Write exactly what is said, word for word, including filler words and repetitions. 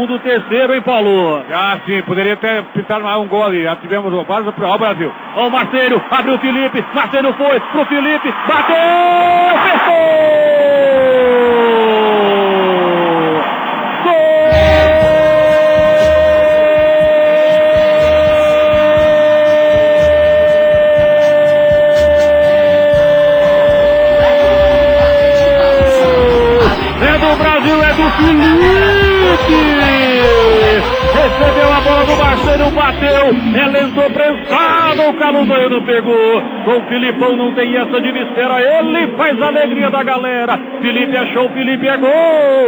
do terceiro, hein, Paulo? Já sim, poderia ter pintado mais um gol ali. Já tivemos o quase para o Brasil. Ó, o Marcelo, abriu o Felipe, Marcelo foi pro Felipe, bateu, fechou! É do Brasil, é do Felipe! Recebeu a bola do Marcelo, bateu, ela entrou prensada, o Carlos não pegou. Com o Filipão não tem essa de mistério, ele faz a alegria da galera. Felipe achou, Felipe é gol!